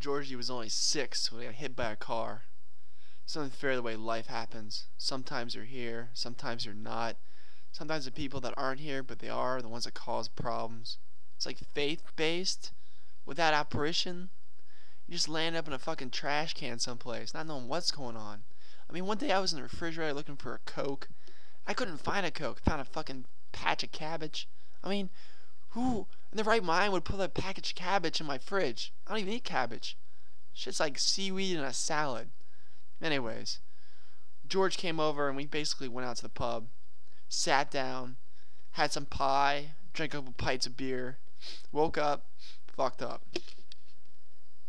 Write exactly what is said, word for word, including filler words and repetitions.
Georgie was only six when he got hit by a car. It's unfair the way life happens. Sometimes you're here, sometimes you're not. Sometimes the people that aren't here, but they are, the ones that cause problems. It's like faith-based. Without apparition, you just land up in a fucking trash can someplace, not knowing what's going on. I mean, one day I was in the refrigerator looking for a Coke. I couldn't find a Coke. I found a fucking patch of cabbage. I mean, who in their right mind would put a package of cabbage in my fridge? I don't even eat cabbage. Shit's like seaweed in a salad. Anyways, George came over and we basically went out to the pub, sat down, had some pie, drank a couple pints of beer, woke up, fucked up.